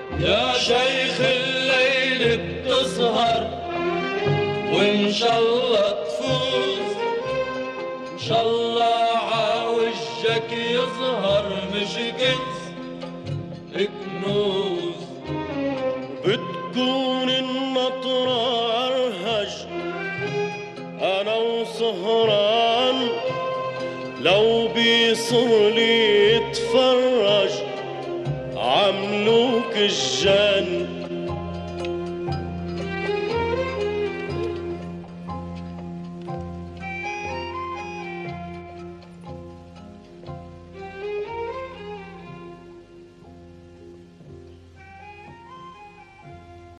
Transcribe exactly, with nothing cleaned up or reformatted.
يا شيخ الليل بتسهر وإن شاء الله تفوز، إن شاء الله عوجك يظهر مش كنز كنوز. بتكون النطرة أرهج أنا وسهران، لو بيصر لي يتفرج عملوك الجن